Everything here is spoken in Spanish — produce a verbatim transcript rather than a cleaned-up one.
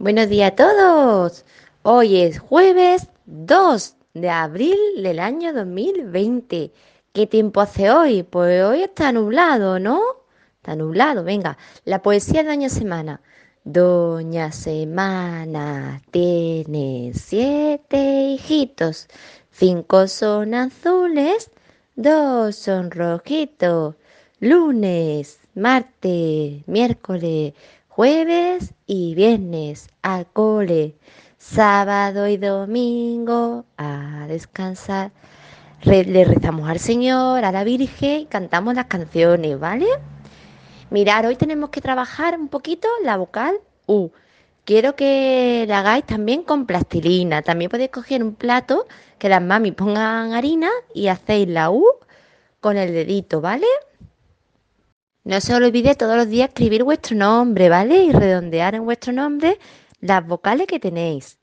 Buenos días a todos. Hoy es jueves dos de abril del año dos mil veinte. ¿Qué tiempo hace hoy? Pues hoy está nublado, ¿no? Está nublado. Venga, la poesía de Doña Semana. Doña Semana tiene siete hijitos. Cinco son azules, dos son rojitos. Lunes, martes, miércoles, jueves y viernes al cole, sábado y domingo a descansar. Re- le rezamos al Señor, a la Virgen y cantamos las canciones, ¿vale? Mirad, hoy tenemos que trabajar un poquito la vocal U. Quiero que la hagáis también con plastilina. También podéis coger un plato que las mami pongan harina y hacéis la U con el dedito, ¿vale? No se os olvide todos los días escribir vuestro nombre, ¿vale? Y redondear en vuestro nombre las vocales que tenéis.